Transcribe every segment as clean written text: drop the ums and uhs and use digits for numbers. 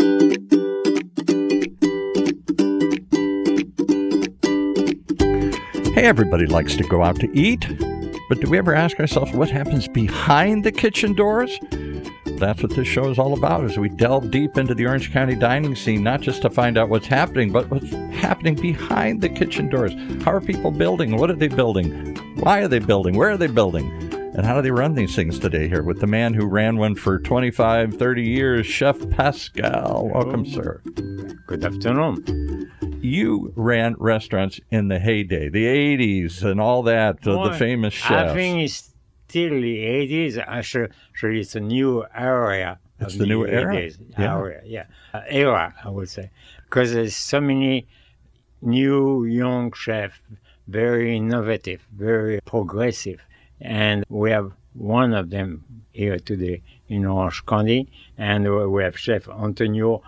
Hey, everybody likes to go out to eat, but do we ever ask ourselves what happens behind the kitchen doors? That's what this show is all about, as we delve deep into the Orange County dining scene, not just to find out what's happening, but what's happening behind the kitchen doors. How are people building? What are they building? Why are they building? Where are they building? And how do they run these things today here with the man who ran one for 25, 30 years, Chef Pascal. Welcome, sir. Good afternoon. You ran restaurants in the heyday, the 80s and all that, the famous chefs. I think it's still the 80s. Actually, it's a new area. It's the new era? 80s, era, I would say. Because there's so many new young chefs, very innovative, very progressive. And we have one of them here today in Orange County, and we have Chef Antonio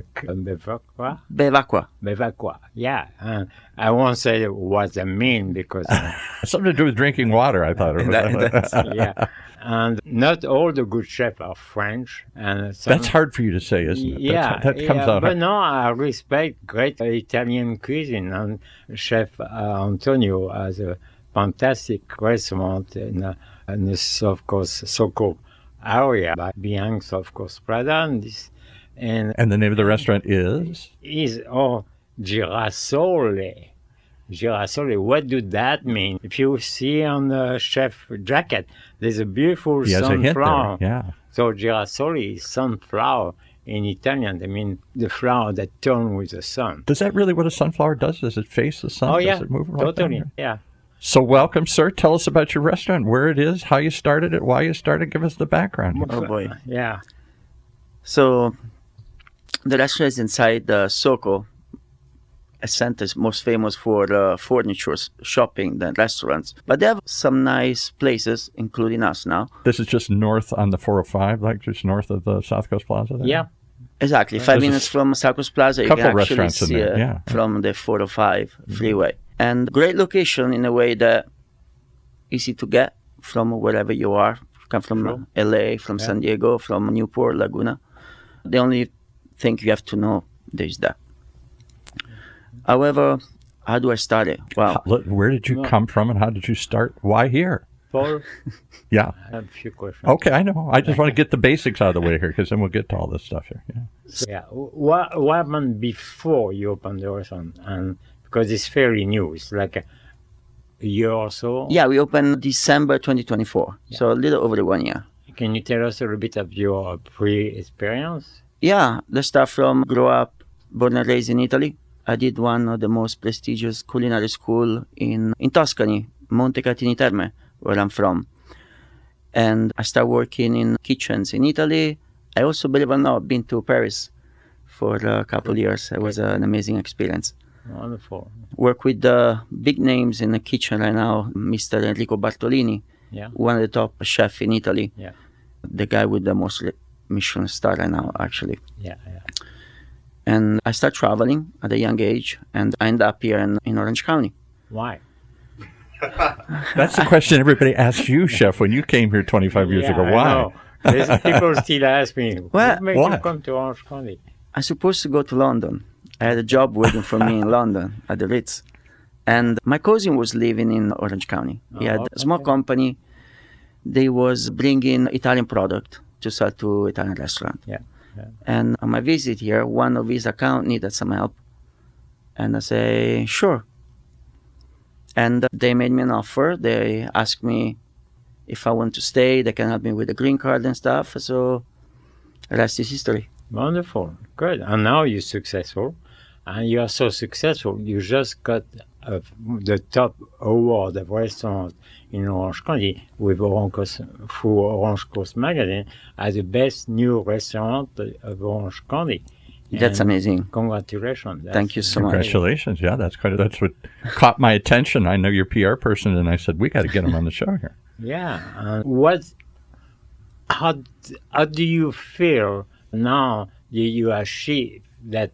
Bevacqua. Yeah, and I won't say what I mean because something to do with drinking water. I thought it was. Yeah, and not all the good chefs are French, and that's hard for you to say, isn't it? Yeah, that comes out. But no, I respect great Italian cuisine, and Chef Antonio has a fantastic restaurant in the South Coast Soco area, behind South Coast Prada, and the name of the restaurant is Girasole. Girasole. What do that mean? If you see on the chef jacket, there's a beautiful sunflower. Yeah. So girasole is sunflower in Italian. I mean the flower that turns with the sun. Is that really what a sunflower does? Does it face the sun? Oh yeah, does it move totally. Yeah. So welcome, sir. Tell us about your restaurant, where it is, how you started it, why you started. Give us the background. Oh, boy. Yeah. So the restaurant is inside the Soco, a center most famous for furniture, shopping, and restaurants. But they have some nice places, including us now. This is just north on the 405, like just north of the South Coast Plaza there? Yeah. Exactly. 5 minutes from South Coast Plaza, you can actually see from the 405 freeway. And great location in a way that easy to get from wherever you are. You come from LA, from San Diego, from Newport, Laguna. The only thing you have to know is that. However, how do I start it? Wow. Where did you come from and how did you start? Why here? Paul? Yeah. I have a few questions. Okay, I know. I just want to get the basics out of the way here because then we'll get to all this stuff here. Yeah. What happened before you opened the restaurant? And because it's fairly new. It's like a year or so. Yeah, we opened December 2024. Yeah. So a little over 1 year. Can you tell us a little bit of your pre-experience? Yeah, the stuff from grow up, born and raised in Italy. I did one of the most prestigious culinary school in Tuscany, Montecatini Terme, where I'm from. And I started working in kitchens in Italy. I also, believe it or not, been to Paris for a couple of years. It was an amazing experience. Wonderful. Work with the big names in the kitchen right now, Mr. Enrico Bartolini, one of the top chefs in Italy. Yeah. The guy with the most Michelin star right now, actually. Yeah. And I started traveling at a young age, and I ended up here in Orange County. Why? That's the question everybody asks you, Chef, when you came here 25 years ago. Why? People still ask me, what made you come to Orange County? I was supposed to go to London. I had a job waiting for me in London at the Ritz. And my cousin was living in Orange County. He had a small company. They was bringing Italian product to sell to Italian restaurant. Yeah. And on my visit here, one of his account needed some help. And I say, sure. And they made me an offer. They asked me if I want to stay. They can help me with the green card and stuff. So the rest is history. Wonderful. Good. And now you're successful. And you are so successful, you just got the top award of restaurant in Orange County with through Orange Coast Magazine as the best new restaurant of Orange County. That's amazing. Congratulations. Thank you so much. Congratulations. Yeah, that's what caught my attention. I know you're a PR person, and I said, we got to get him on the show here. Yeah. How do you feel now that you achieve that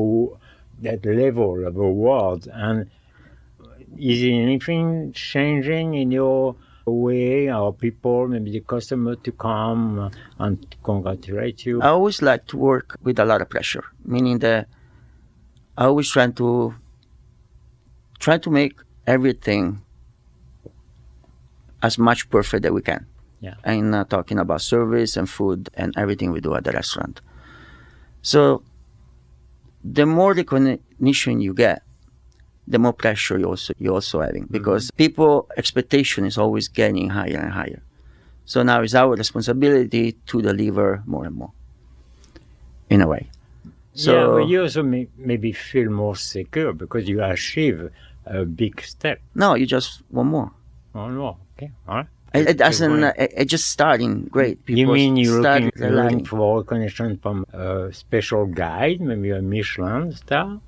level of award? And is anything changing in your way or people, maybe the customer, to come and congratulate you? I always like to work with a lot of pressure, meaning that I always try to make everything as much perfect that we can. Yeah. And talking about service and food and everything we do at the restaurant. So the more recognition you get, the more pressure you're also having, because people expectation is always getting higher and higher. So now it's our responsibility to deliver more and more, in a way. So yeah, but you also maybe feel more secure because you achieve a big step. no, you just want more. Oh no, okay, all right. It doesn't. It just starting great. You People mean you're start looking relying. for recognition from a special guide, maybe a Michelin star?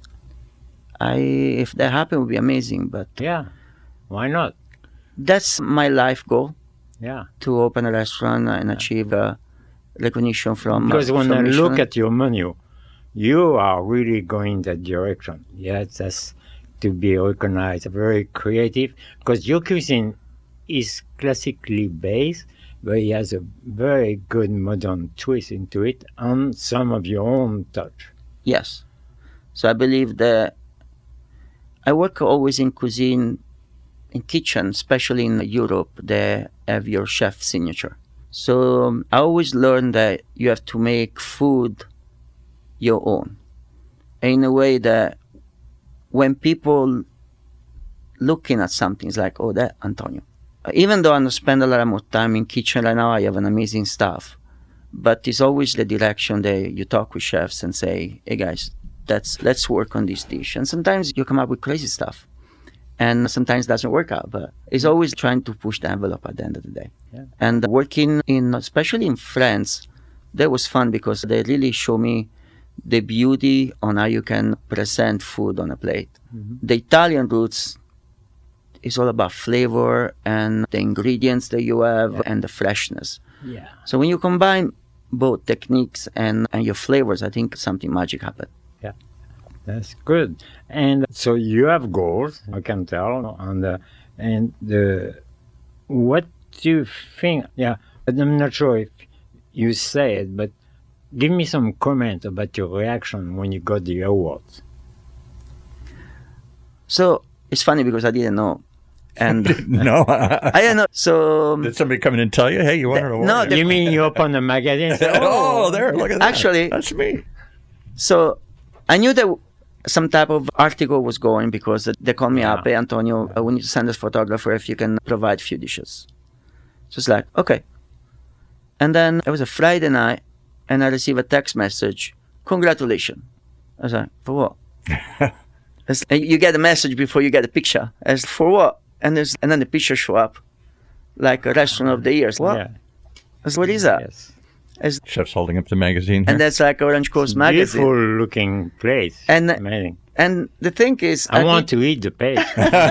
If that happened, it would be amazing. But Yeah, why not? that's my life goal, Yeah, to open a restaurant and achieve recognition from. because when from I Michelin. look at your menu, you are really going that direction. Yeah, that's to be recognized, very creative, because your cuisine is classically based, but it has a very good modern twist into it and some of your own touch. Yes. So I believe that I work always in cuisine, in kitchen, especially in Europe, they have your chef signature. So I always learn that you have to make food your own, in a way that when people looking at something, it's like, oh, that Antonio. Even though I don't spend a lot of more time in kitchen right now, I have an amazing staff. But it's always the direction that you talk with chefs and say, hey guys, let's work on this dish. And sometimes you come up with crazy stuff. And sometimes it doesn't work out. But it's always trying to push the envelope at the end of the day. Yeah. And working especially in France, that was fun because they really show me the beauty on how you can present food on a plate. The Italian roots is all about flavor and the ingredients that you have and the freshness. Yeah. So when you combine both techniques and your flavors, I think something magic happened. That's good. And so you have goals, I can tell. And what do you think? Yeah, I'm not sure if you say it, but give me some comment about your reaction when you got the awards. So it's funny because I didn't know. And No. I didn't know. So Did somebody come in and tell you, hey, you want an award? no, You mean you open a magazine and say, Oh, there, look at that. Actually- That's me. So I knew that some type of article was going because they called me up, hey, Antonio, we need to send this photographer if you can provide a few dishes. So it's like, okay. And then it was a Friday night and I received a text message, congratulations. I was like, for what? You get a message before you get a picture. I said, for what? And then the picture show up, like a restaurant of the year. What? Yeah. I said, what is that? Yes. Chef's holding up the magazine here. And that's like Orange Coast magazine. Beautiful looking place. And- Amazing. And the thing is, I want to eat the page.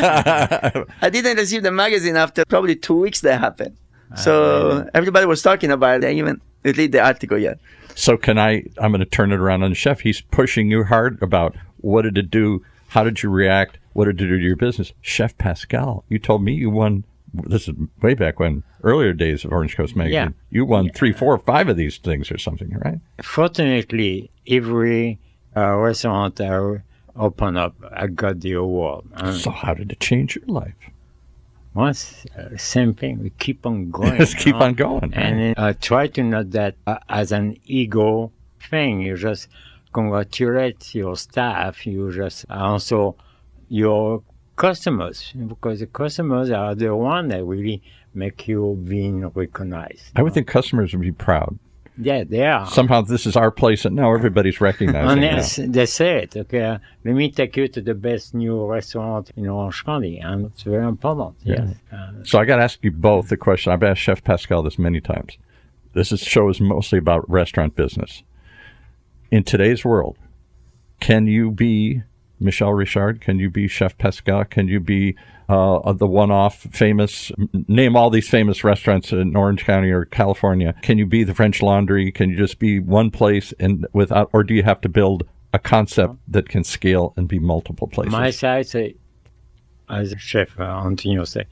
I didn't receive the magazine after probably 2 weeks that happened. So everybody was talking about it. They even read the article yet. So I'm going to turn it around on the chef. He's pushing you hard about what did it do? How did you react? What did it do to your business? Chef Pascal, you told me you won, this is way back when, earlier days of Orange Coast Magazine. Yeah. You won 3, 4, 5 of these things or something, right? Fortunately, every restaurant I open up, I got the award. So how did it change your life? Once, same thing. We keep on going. Just keep on going. And try to not that as an ego thing. You just congratulate your staff. You just also your customers, because the customers are the one that really make you being recognized. I would think customers would be proud. Yeah, they are. Somehow this is our place, and now everybody's recognizing it. They say it, okay, let me take you to the best new restaurant in Orange County, and it's very important. Yeah. Yes. So I got to ask you both the question. I've asked Chef Pascal this many times. Show is mostly about restaurant business. In today's world, can you be Michel Richard? Can you be Chef Pascal? Can you be the one-off famous, name all these famous restaurants in Orange County or California? Can you be the French Laundry? Can you just be one place and without, or do you have to build a concept that can scale and be multiple places? My side say, as Chef Antonio say,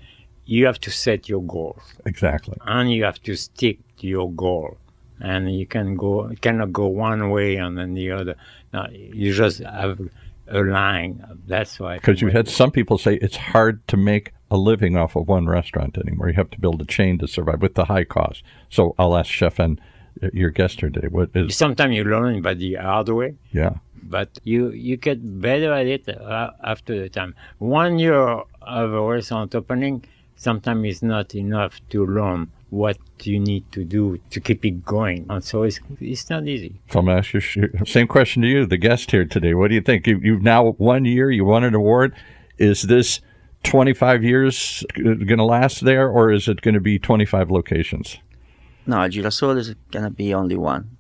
you have to set your goals. Exactly. And you have to stick to your goal. And you cannot go one way and then the other. No, you just have a line. That's why. Because you had some people say it's hard to make a living off of one restaurant anymore. You have to build a chain to survive with the high cost. So I'll ask Chef and your guest here today. What is? Sometimes you learn by the hard way. Yeah. But you get better at it after the time. 1 year of a restaurant opening, sometimes it's not enough to learn what you need to do to keep it going. And so it's not easy. So I'm going to ask you same question to you, the guest here today. What do you think? You've now 1 year, you won an award. Is this 25 years going to last there, or is it going to be 25 locations? No, Girasole is going to be only one.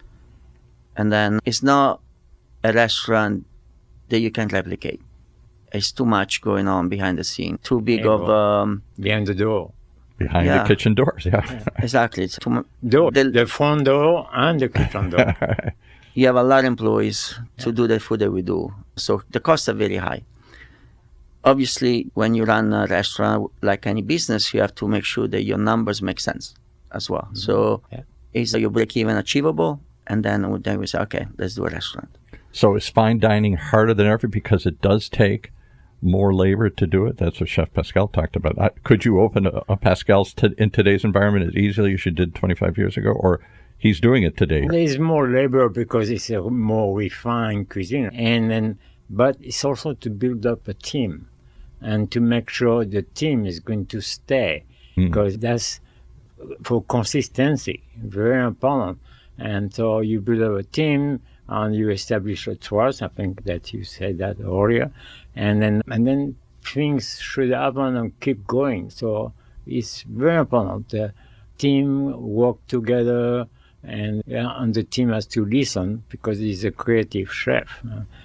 And then it's not a restaurant that you can replicate. It's too much going on behind the scene. Too big behind the door. Behind the kitchen doors, yeah. Exactly. It's too the front door and the kitchen door. You have a lot of employees to do the food that we do. So the costs are very high. Obviously, when you run a restaurant, like any business, you have to make sure that your numbers make sense as well. Mm-hmm. So is your break-even achievable? And then we say, okay, let's do a restaurant. So is fine dining harder than ever because it does take more labor to do it? That's what Chef Pascal talked about. Could you open a Pascal's in today's environment as easily as you did 25 years ago? Or he's doing it today? There's more labor because it's a more refined cuisine. But it's also to build up a team and to make sure the team is going to stay because that's for consistency, very important. And so you build up a team and you establish a trust. I think that you said that earlier. And then things should happen and keep going. So it's very important. The team work together and the team has to listen because he's a creative chef.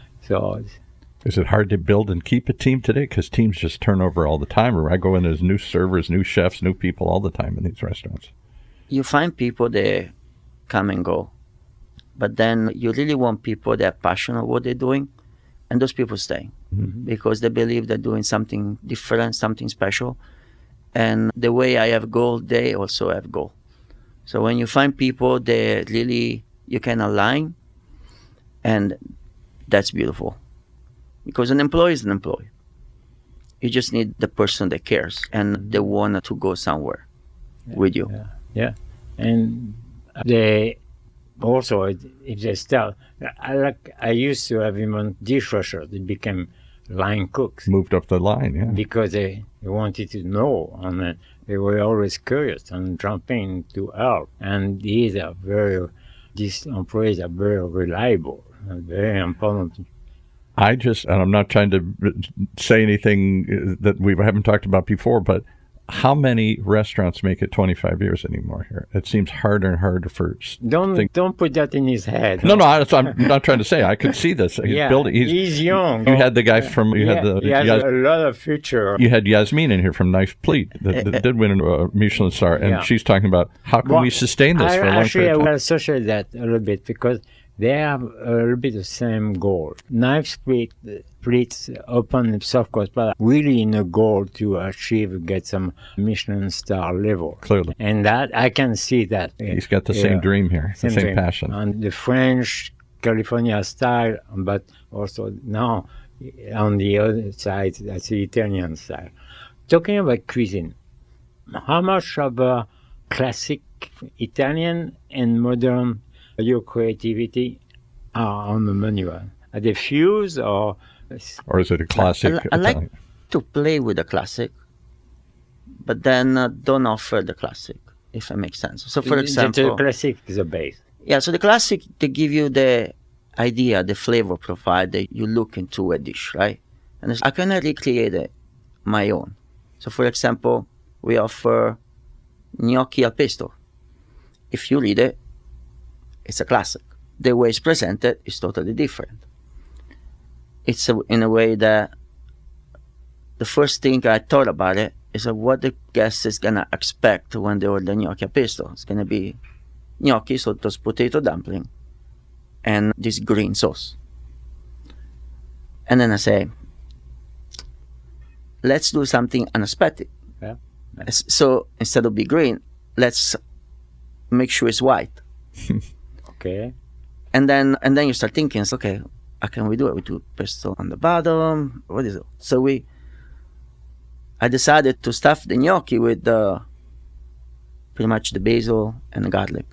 Is it hard to build and keep a team today? Because teams just turn over all the time. Or I go in, there's new servers, new chefs, new people all the time in these restaurants. You find people that come and go. But then you really want people that are passionate about what they're doing. And those people stay because they believe they're doing something different, something special. And the way I have goal, they also have goal. So when you find people that really you can align, and that's beautiful. Because an employee is an employee. You just need the person that cares and they want to go somewhere with you. Yeah. And they also, if they start, I used to have even dishwashers. They became line cooks. Moved up the line, yeah. Because they wanted to know, and they were always curious and jumping to help. And these employees are very reliable and very important. And I'm not trying to say anything that we haven't talked about before, but how many restaurants make it 25 years anymore here? It seems harder and harder for... Don't put that in his head. No, I'm not trying to say. I could see this. He's young. You had the guy from... He has a lot of future. You had Yasmin in here from Knife Pleat that did win a Michelin star, and she's talking about how can we sustain this for a long period of time. I will associate that a little bit because they have a little bit the same goal. Knife Pleat open soft course, but really in a goal to get some Michelin star level. Clearly. And that, I can see that. He's got the same dream here, the same passion. And the French, California style, but also now on the other side, that's the Italian style. Talking about cuisine, how much of a classic Italian and modern your creativity are on the menu? Are they fused or is it a classic? I like to play with the classic, but then don't offer the classic, if that makes sense. So, for example, the classic is a base. Yeah, so the classic, they give you the idea, the flavor profile that you look into a dish, right? And I can recreate it my own. So, for example, we offer gnocchi al pesto. If you read it, it's a classic. The way it's presented is totally different. It's in a way that the first thing I thought about it is what the guest is going to expect when they order gnocchi al pesto. It's going to be gnocchi, so those potato dumpling, and this green sauce. And then I say, let's do something unexpected. Yeah. So instead of be green, let's make sure it's white. Okay. And then you start thinking, okay, how can we do it? We do pesto on the bottom. What is it? So I decided to stuff the gnocchi with pretty much the basil and the garlic.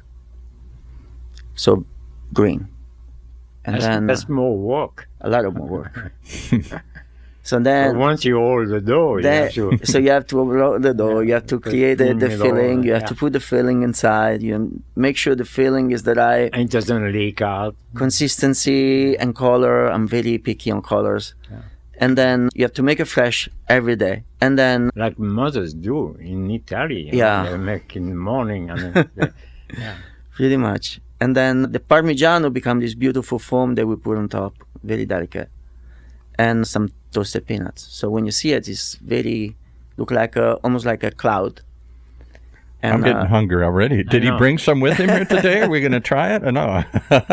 So green. And That's more work. a lot of more work. So then, Once you hold the dough, you have to. so you have to overload the dough. You have to create the filling. You have to put the filling inside. You make sure the filling is the right And it doesn't leak out. consistency and color. I'm very picky on colors. Yeah. And then you have to make it fresh every day. And then, Like mothers do in Italy. Yeah. They make in the morning. And pretty much. And then the Parmigiano becomes this beautiful foam that we put on top, very delicate. And some toasted peanuts. So when you see it, it's look like almost like a cloud. And, I'm getting hungry already. Did he know. bring some with him here today? Are we going to try it or no?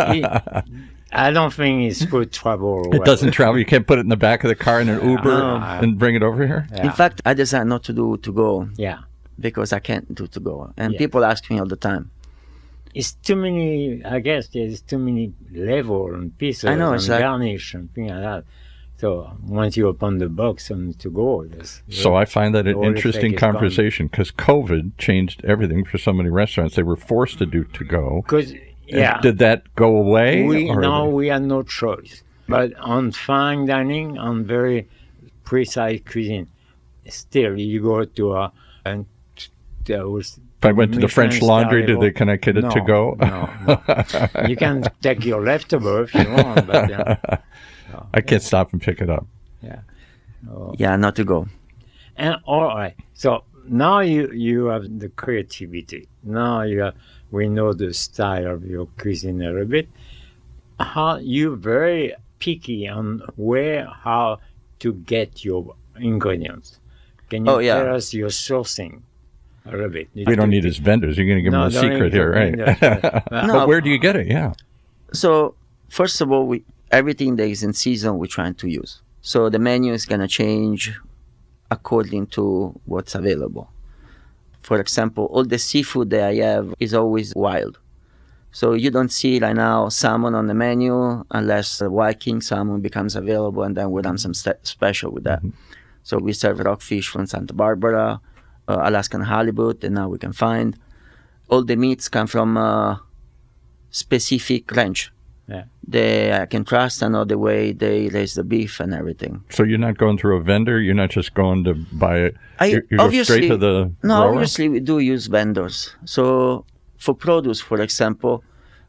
I don't think it's food trouble. It doesn't travel. You can't put it in the back of the car in an Uber No. and bring it over here? Yeah. In fact, I decided not to do to go Yeah. because I can't do to go. And Yeah. people ask me all the time. It's too many, I guess there's too many level and pieces I know, and it's like- garnish and things like that. So once you open the box and to go, So I find that an the oil interesting effect is gone. conversation because COVID changed everything for so many restaurants. They were forced to do to go. Because, yeah, Did that go away? we had no choice. But on fine dining, on very precise cuisine, still you go to and there was. If I went to the French Michelin Laundry, star can I get it to No, go? No. You can take your leftover if you want, but I can't stop and pick it up. Yeah, not to go. And all right, so now you have the creativity. Now we know the style of your cuisine a little bit. How you very picky on how to get your ingredients. Can you tell us your sourcing a little bit? We don't need his vendors. You're going to give him a don't secret need here, right? vendors. But where do you get it? Yeah. So first of all, everything that is in season we're trying to use. So the menu is gonna change according to what's available. For example, all the seafood that I have is always wild. So you don't see right now salmon on the menu unless Wild King salmon becomes available, and then we run some special with that. So we serve rockfish from Santa Barbara, Alaskan halibut, and now we can find. All the meats come from a specific ranch. I can trust and know the way they raise the beef and everything. So you're not going through a vendor? You're not just going to buy it? You go straight to the grower? Obviously we do use vendors. So for produce, for example,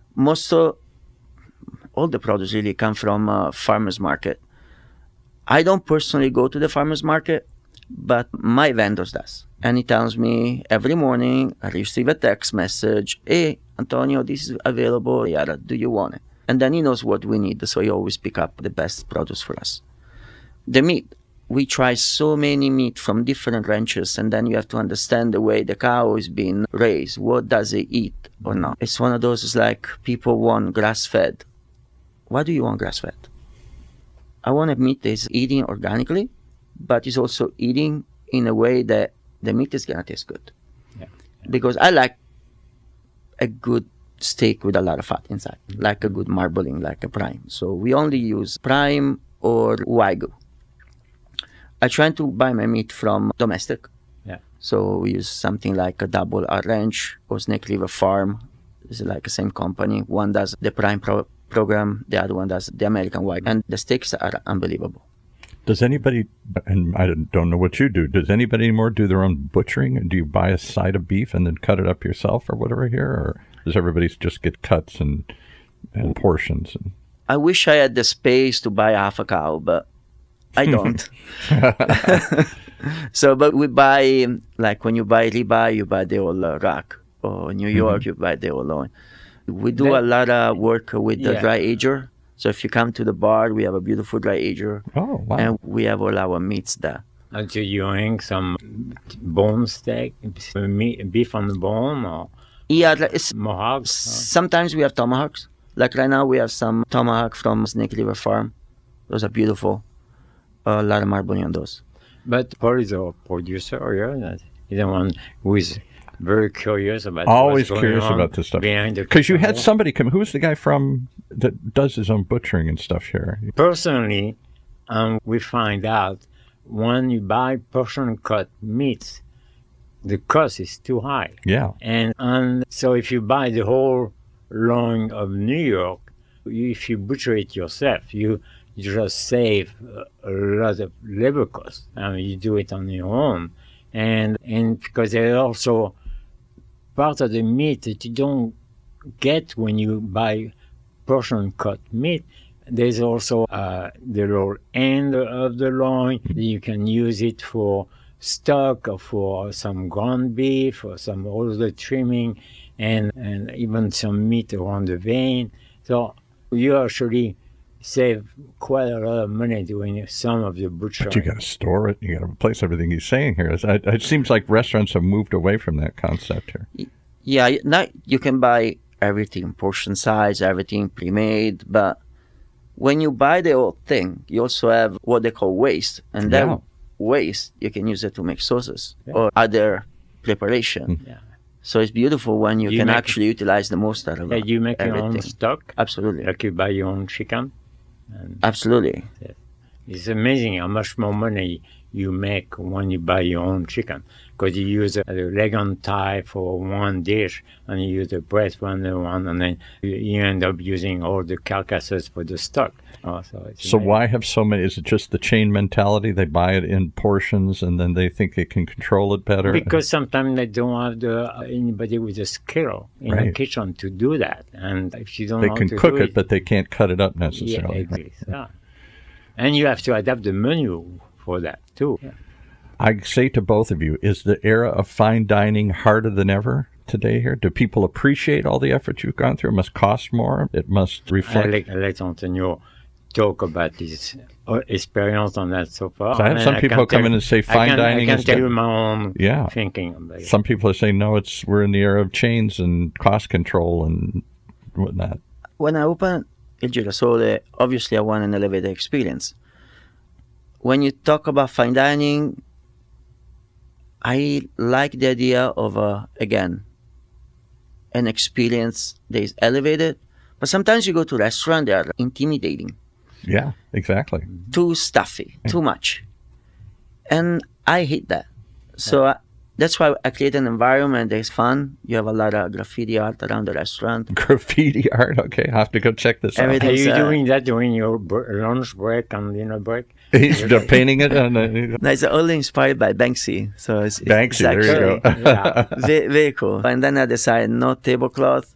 all the produce really come from farmers market. I don't personally go to the farmers market, but my vendors does. And he tells me every morning, I receive a text message, hey, Antonio, this is available, yada, do you want it? And then he knows what we need, so he always pick up the best produce for us. The meat, we try so many meat from different ranches, and then you have to understand the way the cow is being raised. What does it eat or not? It's one of those, it's like people want grass-fed. Why do you want grass-fed? I want a meat that is eating organically, but is also eating in a way that the meat is gonna taste good. Because I like a good steak with a lot of fat inside, like a good marbling, like a prime. So we only use prime or wagyu. I try to buy my meat from domestic. So we use something like a Double R Ranch or Snake River Farm. It's like the same company. One does the prime program, the other one does the American wagyu, and the steaks are unbelievable. Does anybody, and I don't know what you do, does anybody anymore do their own butchering? Do you buy a side of beef and then cut it up yourself or whatever here? Or does everybody just get cuts and portions? I wish I had the space to buy half a cow, but I don't. But we buy, like when you buy ribeye, you buy the whole rack. Or New York, you buy the whole loin. We do a lot of work with the dry ager. So if you come to the bar, we have a beautiful dry ager. Oh, wow. And we have all our meats there. Until you hang some bone steak, beef on the bone, or mohawks? Sometimes we have tomahawks. Like right now, we have some tomahawk from Snake River Farm. Those are beautiful. A lot of marbling on those. But what is a producer? He's the one who is very curious about Always what's curious going on about this stuff. behind the Because you kitchen had wall. somebody come. Who's the guy from that does his own butchering and stuff here? Personally, we find out when you buy portion cut meats, the cost is too high. Yeah. And so if you buy the whole loin of New York, if you butcher it yourself, you just save a lot of labor costs. I mean, you do it on your own. And because there's also part of the meat that you don't get when you buy portion cut meat. There's also the lower end of the loin. You can use it for stock or for some ground beef or some other trimming and even some meat around the vein. So you actually save quite a lot of money doing some of the butchering. But you got to store it. You got to replace everything he's saying here. It seems like restaurants have moved away from that concept here. Yeah, now you can buy everything, portion size, everything pre-made, but when you buy the whole thing, you also have what they call waste, and that Yeah. waste you can use it to make sauces Yeah. or other preparation. Yeah. So it's beautiful when you can make- actually utilize the most out of Yeah, it. you make your own everything. stock, Absolutely, like you buy your own chicken. absolutely. It's amazing how much more money you make when you buy your own chicken, because you use the leg and thigh for one dish, and you use the breast for another one, and then you end up using all the carcasses for the stock. So why have so many? Is it just the chain mentality? They buy it in portions and then they think they can control it better? Because sometimes they don't have anybody with a skill in the Right. kitchen to do that, and if you don't they know can to cook do it, but they can't cut it up yeah, necessarily. exactly. Yeah. And you have to adapt the menu for that too. I say to both of you, is the era of fine dining harder than ever today here? Do people appreciate all the effort you've gone through? It must cost more. It must I reflect. let Antonio talk about his experience on that so far. So I have And some I people can come tell- in and say fine dining I can is tell good. you my own Yeah. thinking about it. Some people are saying, no, we're in the era of chains and cost control and whatnot. When I opened Il Girasole, obviously I want an elevated experience. When you talk about fine dining, I like the idea of, again, an experience that is elevated. But sometimes you go to a restaurant, they are intimidating, Yeah, exactly. too stuffy, too much. And I hate that. So that's why I create an environment that is fun. You have a lot of graffiti art around the restaurant. Graffiti art. Okay, I have to go check this out. Everything- Are you It's, doing that during your lunch break and dinner break? He's painting it on No, it's only inspired by Banksy. So it's Banksy, there you actually go. Yeah. very cool. And then I decided no tablecloth.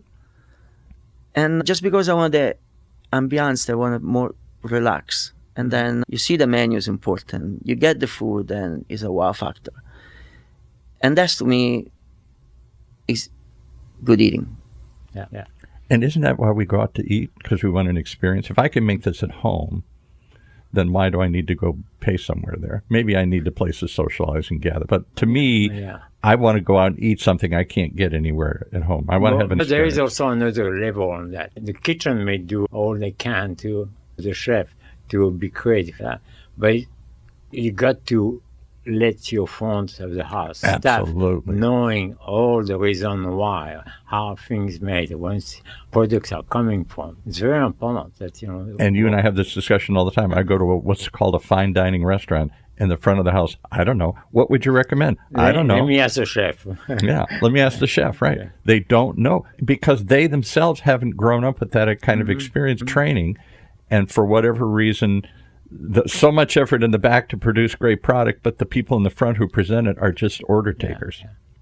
And just because I want the ambiance, I want to more relax. And then you see the menu is important. You get the food and it's a wow factor. And that's to me is good eating. Yeah, yeah. And isn't that why we go out to eat? Because we want an experience. If I can make this at home, then why do I need to go pay somewhere there? Maybe I need a place to socialize and gather. But to me, Yeah. I want to go out and eat something I can't get anywhere at home. I want to have an But there is experience. also another level on that. The kitchen may do all they can to the chef to be creative, but you got to let your front of the house staff Absolutely. knowing all the reason why, how things made, where products are coming from. It's very important that And you and I have this discussion all the time. I go to what's called a fine dining restaurant in the front of the house. I don't know. What would you recommend? I don't know. Let me ask the chef. Yeah, let me ask the chef, right? Yeah. They don't know because they themselves haven't grown up with that kind of Mm-hmm. experience training. And for whatever reason, so much effort in the back to produce great product, but the people in the front who present it are just order takers.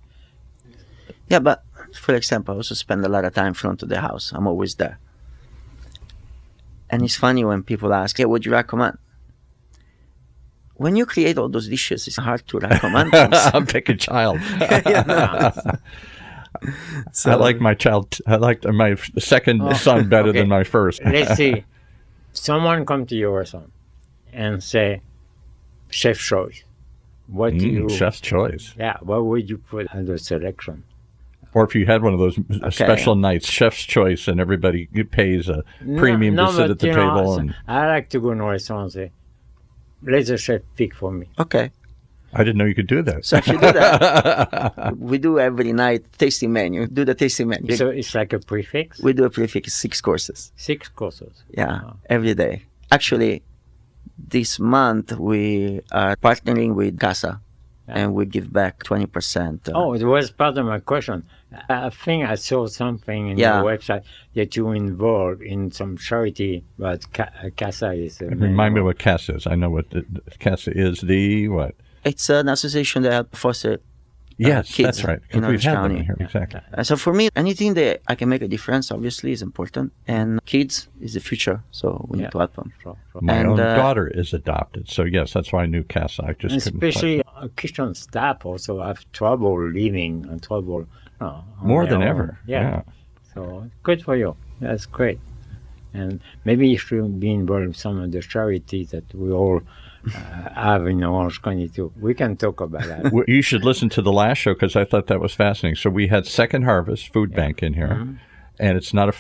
Yeah, but for example, I also spend a lot of time in front of the house. I'm always there. And it's funny when people ask, hey, what do you recommend? When you create all those dishes, it's hard to recommend things. Pick a child. So, I like my child. I like my second son better okay. than my first. Let's see. Someone come to your restaurant and say, chef choice. What do you... Chef's choice. Yeah, what would you put on the selection? Or if you had one of those special nights, chef's choice, and everybody pays a premium to sit at the table. And I like to go to a restaurant and say, let the chef pick for me. Okay. I didn't know you could do that. So if you do that, we do every night tasting menu. Do the tasting menu. So it's like a prefix? We do a prefix 6 courses. 6 courses. Yeah, Wow. every day. Actually, this month we are partnering with Casa, and we give back 20%. Oh, it was part of my question. I think I saw something in Yeah. your website that you involved in some charity, but Casa is... Remind me what CASA is. I know what CASA is. The what? It's an association that helps foster Yes, kids that's right. in Because we've Orange had them County. in here. Exactly. So for me, anything that I can make a difference, obviously, is important. And kids is the future, so we Yeah. need to help them. Sure. My And, own daughter is adopted. So, yes, that's why I knew CASA. I just couldn't Especially kitchen staff also have trouble living and trouble... on more their than own. ever. Yeah. So good for you. That's great. And maybe you should be involved in some of the charities that we all have in Orange County too. We can talk about that. Well, you should listen to the last show because I thought that was fascinating. So we had Second Harvest Food Bank in here, and it's not a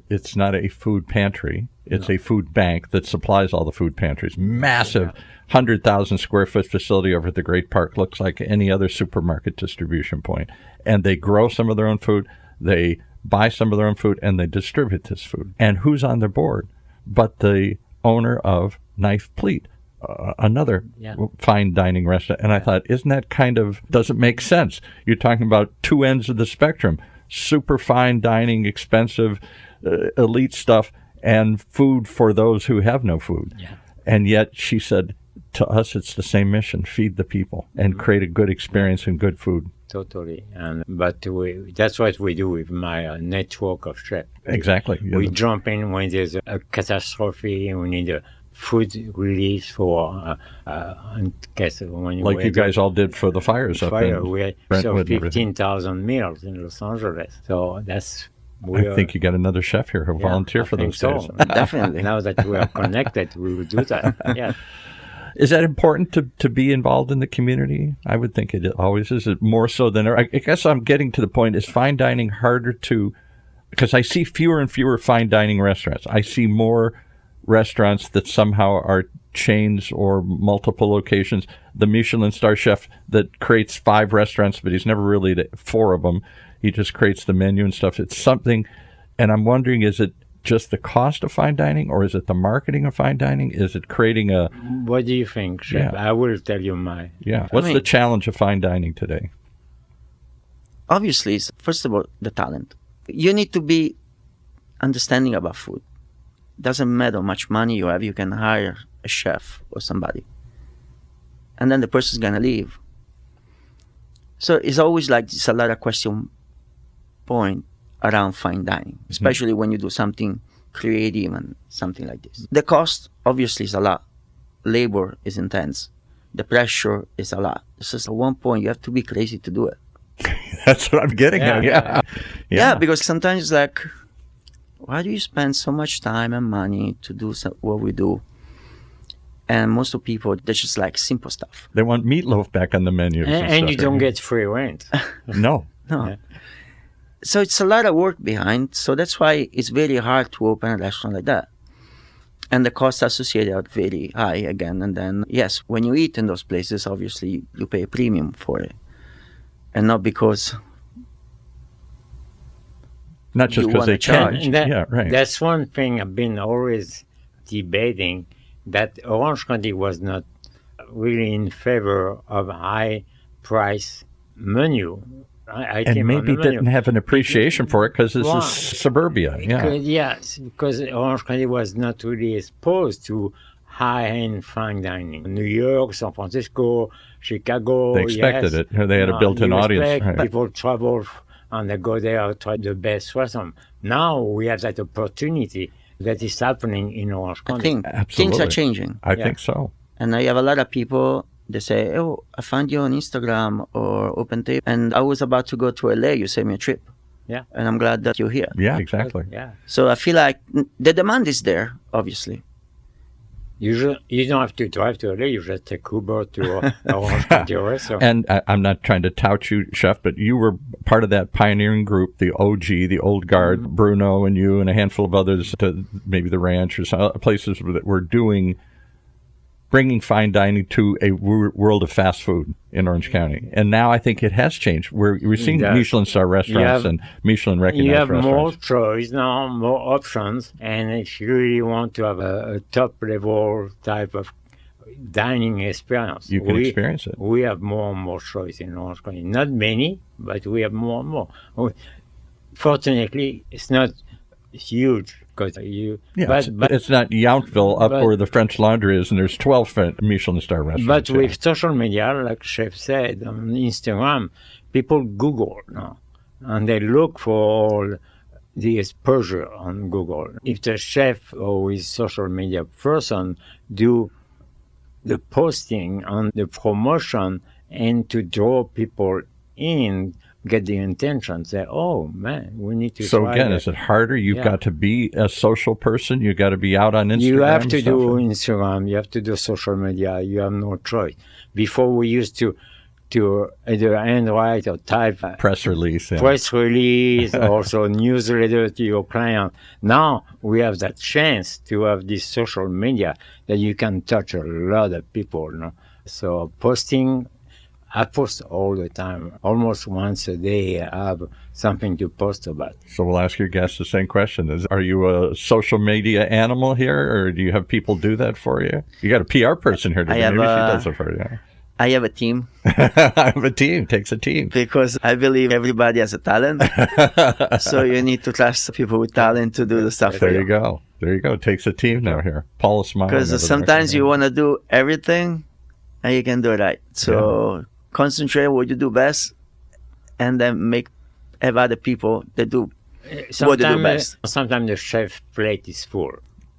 food pantry. It's a food bank that supplies all the food pantries. Massive, 100,000 square foot facility over at the Great Park. Looks like any other supermarket distribution point. And they grow some of their own food. They buy some of their own food, and they distribute this food. And who's on their board but the owner of Knife Pleat? Another fine dining restaurant. And I thought, isn't that doesn't make sense? You're talking about two ends of the spectrum, super fine dining, expensive, elite stuff, and food for those who have no food. Yeah. And yet she said, to us, it's the same mission, feed the people and create a good experience and good food. Totally. But that's what we do with my network of chefs. Exactly. We jump in when there's a catastrophe and we need a food relief for in case when like you guys all did for the fires up in we had Brentwood and everything. 15,000 meals in Los Angeles. So that's I think you got another chef here who'll volunteer for those days. Definitely. Now that we are connected, we will do that. Yeah. Is that important to be involved in the community? I would think it always is. It more so than I guess I'm getting to the point. Is fine dining harder to? Because I see fewer and fewer fine dining restaurants. I see more restaurants that somehow are chains or multiple locations. The Michelin star chef that creates 5 restaurants, but he's never really 4 of them. He just creates the menu and stuff. It's something, and I'm wondering, is it just the cost of fine dining, or is it the marketing of fine dining? Is it creating a... What do you think, Chef? Yeah. I will tell you my... Yeah. What's the challenge of fine dining today? Obviously, it's, first of all, the talent. You need to be understanding about food. Doesn't matter how much money you have, you can hire a chef or somebody. And then the person's going to leave. So it's always like it's a lot of question point around fine dining, especially when you do something creative and something like this. The cost, obviously, is a lot. Labor is intense. The pressure is a lot. It's just at one point you have to be crazy to do it. That's what I'm getting at. Yeah, because sometimes it's like, why do you spend so much time and money to do what we do? And most of people, they just like simple stuff. They want meatloaf back on the menu. And you don't get free rent. No. No. So it's a lot of work behind. So that's why it's very hard to open a restaurant like that. And the costs associated are very high again. And then, yes, when you eat in those places, obviously you pay a premium for it. And not because... Not just you because they wanna charge. charge. And that- Yeah, right. That's one thing I've been always debating, that Orange County was not really in favor of high price menu. And maybe didn't have an appreciation for it because this Why? is suburbia. Yeah. Yes, because Orange County was not really exposed to high-end fine dining. New York, San Francisco, Chicago. They expected yes. it. They had a built-in you audience. expect Right. People travel and they go there to try the best restaurant. Now we have that opportunity that is happening in Orange I County. think Absolutely. things are changing. I Yeah. think so. And I have a lot of people, they say, oh, I found you on Instagram or OpenTable, and I was about to go to LA, you sent me a trip. Yeah. And I'm glad that you're here. Yeah, exactly. Yeah. So I feel like the demand is there, obviously. You don't have to drive to LA. You just take Uber to Orange County restaurant. And I'm not trying to tout you, Chef, but you were part of that pioneering group, the OG, the old guard, Bruno and you and a handful of others, to maybe the ranch or some places that were doing bringing fine dining to a world of fast food in Orange County. And now I think it has changed. We're seeing Michelin star restaurants and Michelin recognized restaurants. You have more choice now, more options. And if you really want to have a top level type of dining experience, you can experience it. We have more and more choice in Orange County. Not many, but we have more and more. Fortunately, it's not huge. But it's not Yountville up where the French Laundry is, and there's 12 Michelin star restaurants. But with social media, like Chef said, on Instagram, people Google now, and they look for the exposure on Google. If the chef or his social media person do the posting on the promotion and to draw people in, get the intention, say, oh man, we need to So try again, that. is it harder? You've got to be a social person. You've got to be out on Instagram. You have to do Instagram. You have to do social media. You have no choice. Before we used to either handwrite or type press release, also newsletter to your client. Now we have that chance to have this social media that you can touch a lot of people. So posting, I post all the time. Almost once a day, I have something to post about. So we'll ask your guests the same question. Are you a social media animal here, or do you have people do that for you? You got a PR person here today. Maybe she does it for you. I have a team. I have a team. Takes a team. Because I believe everybody has a talent. So you need to trust people with talent to do the stuff for you. There you go. There you go. Takes a team now here. Paul is smiling. Because sometimes you want to do everything and you can do it right. So concentrate on what you do best and then have other people that do what they do best. Sometimes the chef plate is full.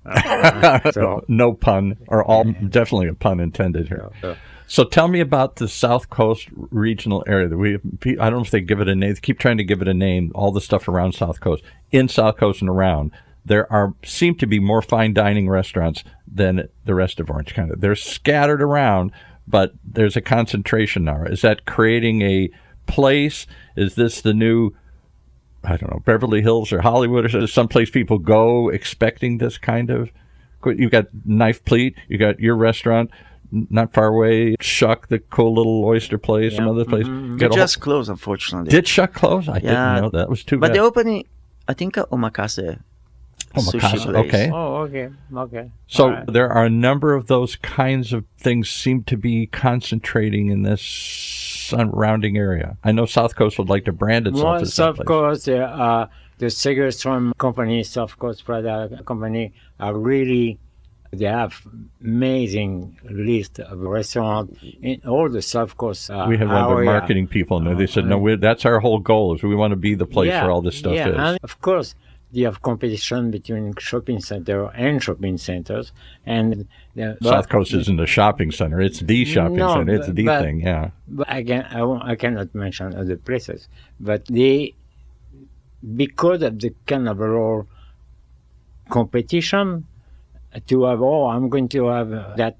So. No pun, or definitely a pun intended here. So tell me about the South Coast regional area. I don't know if they give it a name. They keep trying to give it a name, all the stuff around South Coast. In South Coast and around, there seem to be more fine dining restaurants than the rest of Orange County. They're scattered around, but there's a concentration now. Is that creating a place? Is this the new, I don't know, Beverly Hills or Hollywood, or is it someplace people go expecting this kind of? You've got Knife Pleat, you got your restaurant not far away, Shuck, the cool little oyster place, some other place. They just closed, unfortunately. Did Shuck close? I didn't know that. It was too bad. But they're opening, I think, Omakase. Omakase, okay. Oh, okay. So there are a number of those kinds of things seem to be concentrating in this surrounding area. I know South Coast would like to brand itself as that place. South Coast, the Segerstrom company, South Coast Product Company, are really... They have amazing list of restaurants in all the South Coast we have one of the marketing people in there. They said, no, that's our whole goal, is we want to be the place where all this stuff is. And of course, you have competition between shopping center and shopping centers. And South Coast isn't a shopping center. It's the shopping center. It's the thing, yeah. But again, I cannot mention other places. But because of the kind of raw competition, to have, I'm going to have that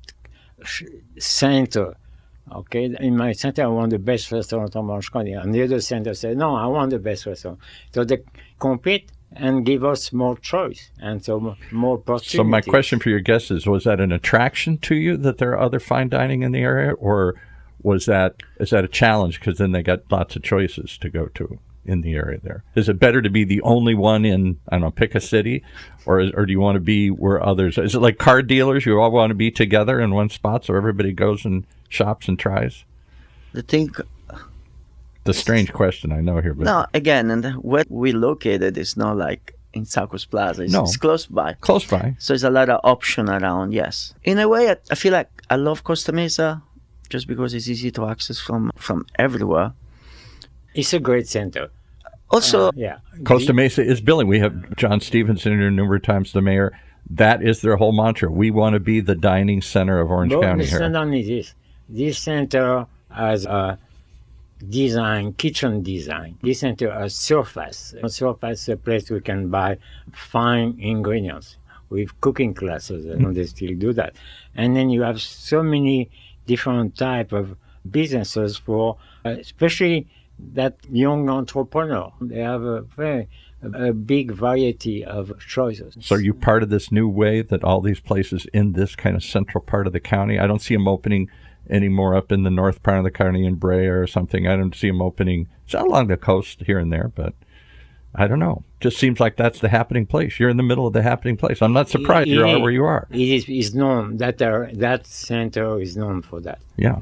center. Okay, in my center, I want the best restaurant in Orange County. And the other center said, no, I want the best restaurant. So they compete and give us more choice and so more opportunity. So my question for your guests is, was that an attraction to you that there are other fine dining in the area, or is that a challenge because then they got lots of choices to go to in the area there? Is it better to be the only one in, I don't know, pick a city, or do you want to be where others? Is it like car dealers? You all want to be together in one spot so everybody goes and shops and tries? The strange question, I know here. But no, again, and where we located is not like in South Coast Plaza. It's close by. Close by. So there's a lot of option around, yes. In a way, I feel like I love Costa Mesa just because it's easy to access from everywhere. It's a great center. Also, Costa Mesa is billing. We have John Stevenson here a number of times, the mayor. That is their whole mantra. We want to be the dining center of Orange County here. Not only this. This center has a design, kitchen design. This center has surface. Surface is a place we can buy fine ingredients with cooking classes, and they still do that. And then you have so many different type of businesses for, especially that young entrepreneur. They have a very a big variety of choices. So are you part of this new wave that all these places in this kind of central part of the county? I don't see them opening anymore up in the north part of the county in Brea or something. I don't see them opening. It's along the coast here and there, but I don't know. Just seems like that's the happening place. You're in the middle of the happening place. I'm not surprised you are where you are. It is known that center is known for that. Yeah.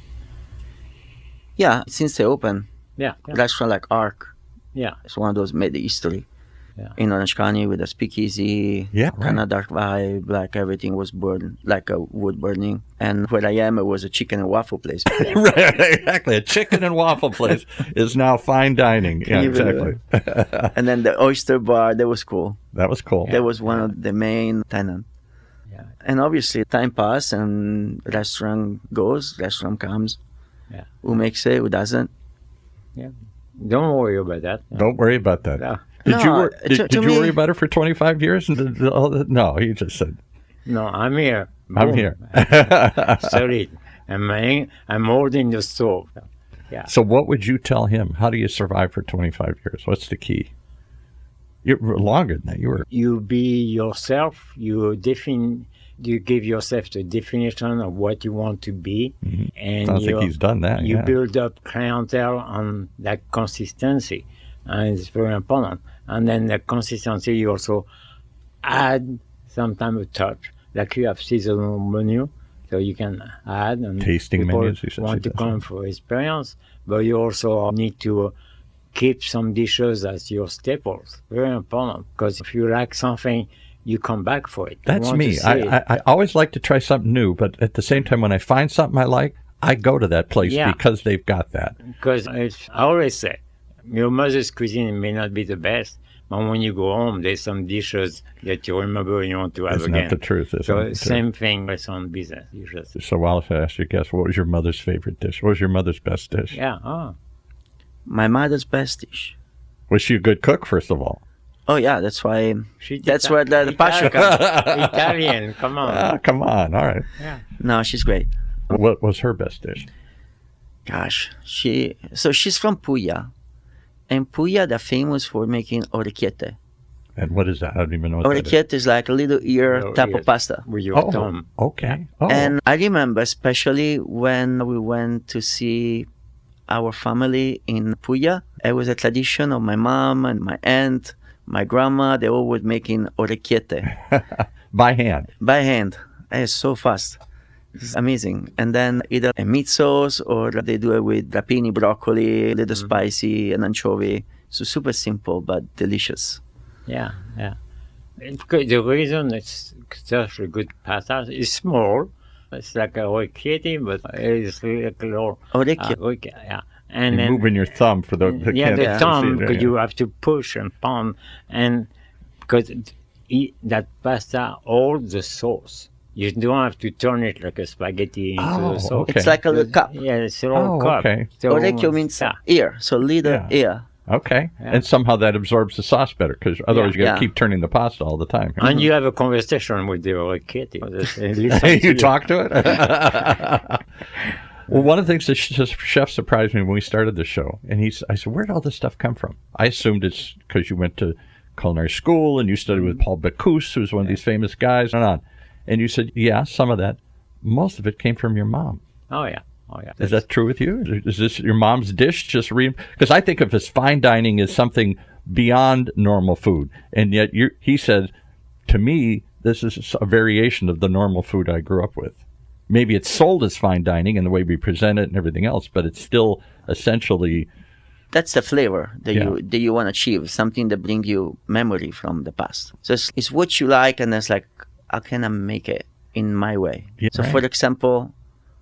Yeah, since they opened, Yeah. restaurant like Arc, Yeah. it's one of those made the history. Yeah. In Orange County with a speakeasy, Yeah, kind right. of dark vibe, like everything was burned, like a wood burning. And where I am, it was a chicken and waffle place. Right, exactly. A chicken and waffle place is now fine dining. Yeah, you believe exactly. And then the oyster bar, that was cool. That was cool. That was one of the main tenants. Yeah. And obviously, time passes and restaurant goes, restaurant comes. Yeah. Who makes it? Who doesn't? Don't worry about that. Don't worry about that. No. Did you, No, did to you me- worry about it for 25 years? No, he just said, No, I'm here. I'm Boom. here. Solid. I'm holding the stove. So what would you tell him? How do you survive for 25 years? What's the key? You're longer than that. You were. You be yourself. You give yourself the definition of what you want to be, and Sounds like he's done that. you yeah. build up clientele on that consistency, and it's very important. And then the consistency, you also add sometimes a touch, like you have seasonal menu, so you can add and Tasting people menus, you said want to that's come for experience, but you also need to keep some dishes as your staples. Very important, because if you like something, you come back for it. You That's want me. to see it. I always like to try something new, but at the same time, when I find something I like, I go to that place Yeah. because they've got that. Because I always say, your mother's cuisine may not be the best, but when you go home, there's some dishes that you remember you want to have Isn't again. that the truth? Isn't So it the same thing with on business dishes. truth? So I'll ask you, guess, what was your mother's favorite dish? What was your mother's best dish? Yeah. Oh. My mother's best dish. Was she a good cook, first of all? Oh, yeah, that's why. She's That's where the passion comes. Italian, come on. Ah, come on. All right. No, she's great. What was her best dish? Gosh, she's from Puglia. And Puglia, they're famous for making orecchiette. And what is that? I don't even know what that is. Orecchiette is like a little ear Little type ears. of pasta. With your Oh, thumb. okay. Oh, And I remember, especially when we went to see our family in Puglia, it was a tradition of my mom and my aunt, my grandma. They all were making orecchiette by hand. by hand. It's so fast. It's amazing. And then either a meat sauce or they do it with rapini, broccoli, a little spicy, and anchovy. So super simple but delicious. Yeah, yeah. The reason it's such a good pasta is small. It's like a orecchiette, but it's like a little Orecchie. yeah. And You're then moving your thumb for the yeah, the can't thumb, see it, because yeah. you have to push and pound, and because that pasta holds the sauce. You don't have to turn it like a spaghetti into Oh, the sauce. okay. It's like a little cup. Yeah, it's a little Oh, cup. okay. So, Orecchio means yeah. ear, so little Yeah. ear. Okay. Yeah. And somehow that absorbs the sauce better because otherwise you got to Yeah. keep turning the pasta all the time. And you have a conversation with the orecchiette. You talk to it? Well, one of the things the chef surprised me when we started the show, and I said, where did all this stuff come from? I assumed it's because you went to culinary school and you studied with Paul Bocuse, who's one of these famous guys, and on. And you said, yeah, some of that. Most of it came from your mom. Oh, yeah. Oh, yeah. Is that true with you? Is this your mom's dish? Because I think of as fine dining as something beyond normal food, and yet he said, to me, this is a variation of the normal food I grew up with. Maybe it's sold as fine dining in the way we present it and everything else, but it's still essentially That's the flavor that Yeah. you want to achieve, something that brings you memory from the past. So it's what you like, and it's like, how can I make it in my way? Yeah, So, right. for example,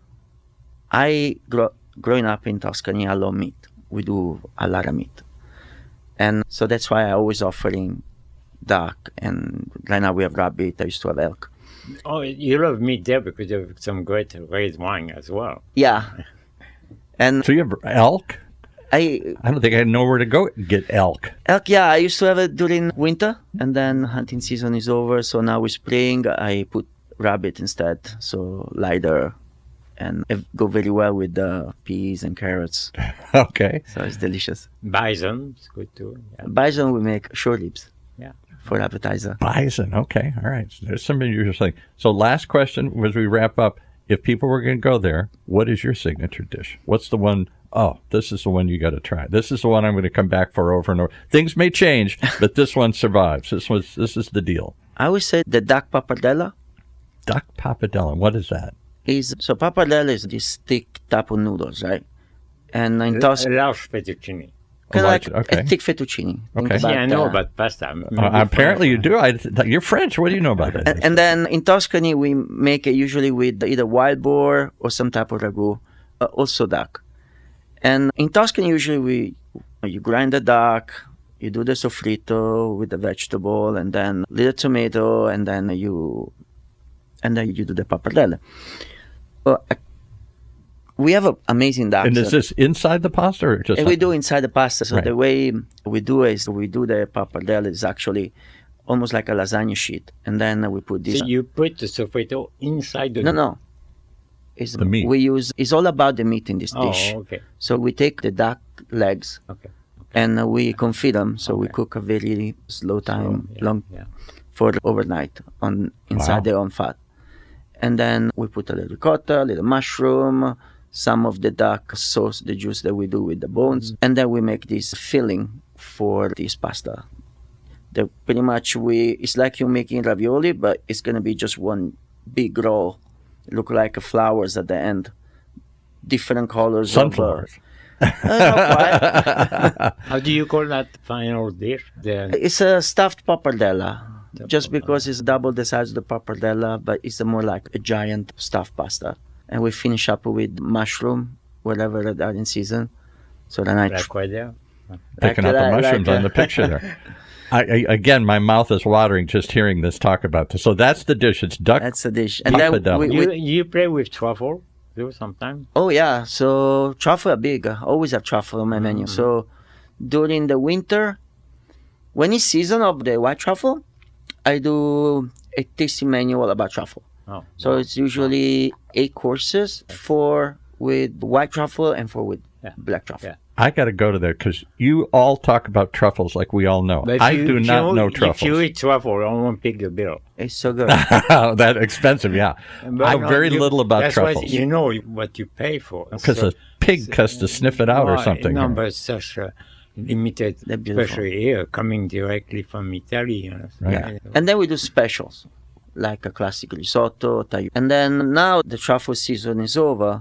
growing up in Tuscany, I love meat. We do a lot of meat. And so that's why I always offering duck, and right now we have rabbit. I used to have elk. Oh, you love meat there because you have some great red wine as well. Yeah. And so you have elk. I don't think I know where to go get elk. elk, yeah, I used to have it during winter, and then hunting season is over. So now with spring, I put rabbit instead. So lighter and it go very well with the peas and carrots. Okay. So it's delicious. Bison is good too. Yeah. Bison, we make short ribs Yeah. for appetizer. Bison. Okay. All right. So there's some unusual thing. So last question as we wrap up. If people were going to go there, what is your signature dish? What's the one? Oh, this is the one you got to try. This is the one I'm going to come back for over and over. Things may change, but this one survives. This is the deal. I would say the duck pappardelle Duck pappardelle. What is that? so pappardelle is this thick type of noodles, right? And in Tuscany, Large fettuccine. kind of like okay. a thick fettuccine. Think Okay. about Yeah, I know that. about pasta. Apparently you do. You're French. What do you know about that? And then in Tuscany, we make it usually with either wild boar or some type of ragu, also duck. And in Tuscany, usually you grind the duck, you do the sofrito with the vegetable, and then little tomato, and then you do the pappardelle. We have an amazing duck. And is this inside the pasta or just? And we do inside the pasta. So Right. the way we do it is we do the pappardelle is actually almost like a lasagna sheet, and then we put this. So you put the sofrito inside the No. It's The meat. It's all about the meat in this Oh, dish. okay. So we take the duck legs Okay. and we confit them. So we Okay. cook a very slow time, Yeah, long Yeah. for overnight inside Wow. their own fat. And then we put a little ricotta, a little mushroom, some of the duck sauce, the juice that we do with the bones, and then we make this filling for this pasta. Pretty much it's like you're making ravioli, but it's gonna be just one big roll. Look like flowers at the end, different colors. Sunflowers. Not quite. How do you call that final dish? It's a stuffed pappardelle, just because it's double the size of the pappardelle, but it's more like a giant stuffed pasta. And we finish up with mushroom, whatever they are in season. So then I Like right there? Picking out the mushrooms on the picture there. Again, my mouth is watering just hearing this talk about this. So that's the dish. It's duck. that's the dish. And then Pappardelle. You play with truffle too sometimes? oh yeah, so truffle are big. I always have truffle on my menu. So during the winter, when it's season of the white truffle, I do a tasting menu all about truffle. Oh. So it's usually 8 courses, 4 with white truffle and 4 with black truffle. Yeah. I got to go to there because you all talk about truffles like we all know. But if I you- do if not you- know If you truffles. eat truffle, I won't pick the bill. It's so good. That expensive, yeah. But I know very little about that's truffles. What, you know what you pay for. Because a pig has to sniff it out or something. No, but such a limited, They're beautiful. especially here, coming directly from Italy. You know. Right. Yeah. And then we do specials, like a classic risotto. And then now the truffle season is over,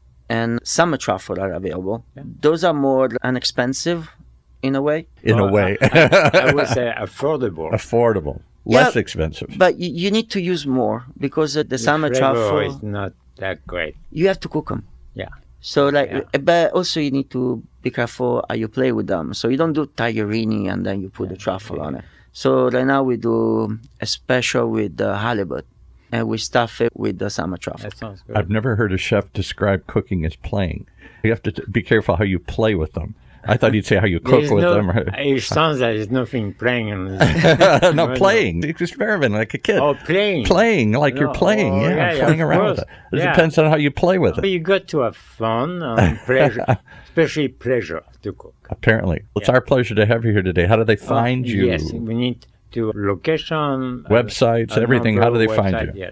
and summer truffle are available. Yeah. Those are more inexpensive, in a way. In a way. I would say affordable. Affordable. Yeah. Less expensive. But you need to use more because the summer flavor truffle, is not that great. you have to cook them. Yeah. So Yeah. but also you need to be careful how you play with them. So you don't do tagliarini and then you put the truffle on it. So right now we do a special with the halibut, and we stuff it with the summer truffle. That sounds good. I've never heard a chef describe cooking as playing. You have to be careful how you play with them. I thought you'd say how you cook There's with no- them. It sounds like there's nothing playing on this. No, playing. Experiment like a kid. Oh, playing. Playing like you're No, playing. oh, Yeah, yeah, playing of around with course. it. It Yeah. depends on how you play with But it, you got to have fun and pleasure, especially pleasure to cook. apparently. Well, it's our pleasure to have you here today. How do they find you? Yes, we need to location, Websites, a everything. How do they number find website, you? Yes.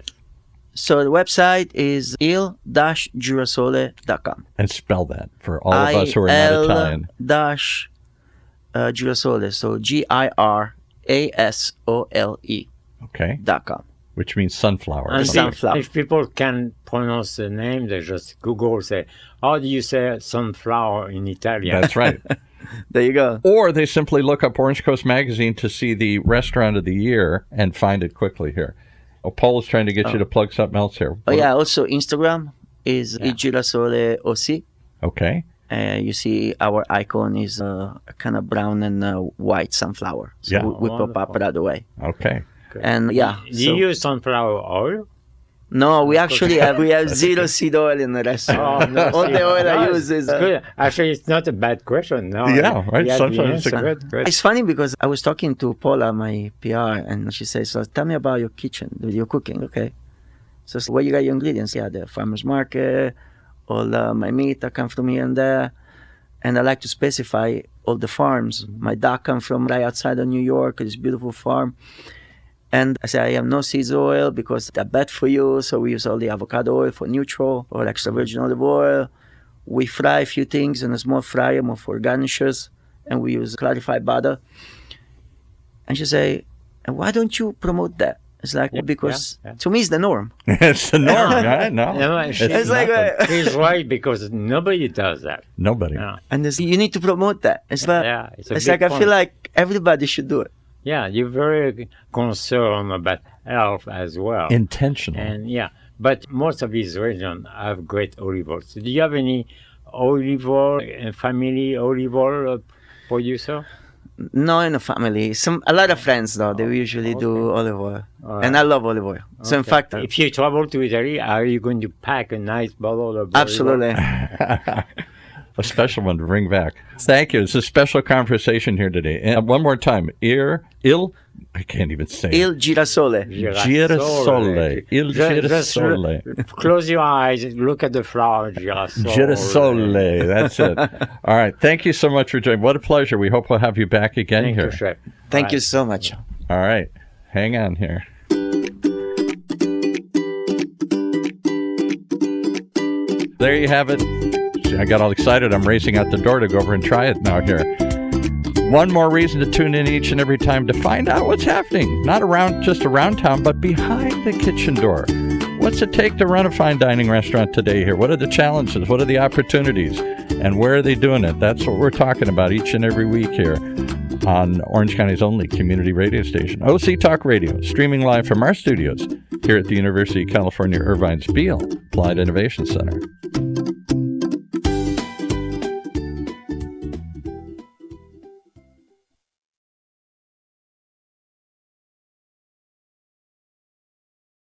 So the website is il-girasole.com. And spell that for all of us who are not Italian. Girasole, so GIRASOLE.com. Okay. Which means sunflower. or And something. sunflower. if people can pronounce the name, they just Google say, how do you say sunflower in Italian? That's right. There you go. Or they simply look up Orange Coast Magazine to see the restaurant of the year and find it quickly here. Oh, Paul is trying to get you to plug something else here. Oh yeah, also Instagram is Yeah. Girasole OC. Okay. You see our icon is a kind of brown and white sunflower. So Yeah. we pop up Wonderful. right away. Okay. And yeah, Do you use sunflower oil? no, we actually have zero seed oil in the restaurant. All the oil I No, use is. it's good. Actually, it's not a bad question. No, Yeah, right. you have the Sometimes it's a answer. Good. It's funny because I was talking to Paula, my PR, and she says, so "Tell me about your kitchen, your cooking." Okay, So where you got your ingredients? Yeah, the farmer's market, all my meat that come from here and there. And I like to specify all the farms. My duck come from right outside of New York, this beautiful farm. And I say I have no seeds oil because they're bad for you. So we use all the avocado oil for neutral or extra virgin olive oil. We fry a few things in a small fryer more for garnishes. And we use clarified butter. And she say, and why don't you promote that? It's like, because to me it's the norm. It's the norm, right? No. It's like, he's right, because nobody does that. Nobody. Yeah. and you need to promote that. It's like, It's a it's big like I point. feel like everybody should do it. Yeah, you're very concerned about health as well. Intentional. And but most of these regions have great olive oil. So do you have any olive oil, family olive oil producer? No, in the family. A lot of friends though, they usually do olive oil, and I love olive oil. So in fact, if you travel to Italy, are you going to pack a nice bottle of olive oil? absolutely. A special one to bring back. Thank you. It's a special conversation here today. And one more time. I can't even say Il girasole. Girasole. Il girasole. Close your eyes, look at the flower, girasole. Girasole. That's it. All right. Thank you so much for joining. What a pleasure. We hope we'll have you back again Thank here. you, Chef. Thank you so much. All right. Hang on here. There you have it. I got all excited. I'm racing out the door to go over and try it now here. One more reason to tune in each and every time to find out what's happening. Not just around town, but behind the kitchen door. What's it take to run a fine dining restaurant today here? What are the challenges? What are the opportunities? And where are they doing it? That's what we're talking about each and every week here on Orange County's only community radio station, OC Talk Radio, streaming live from our studios here at the University of California, Irvine's Beall Applied Innovation Center.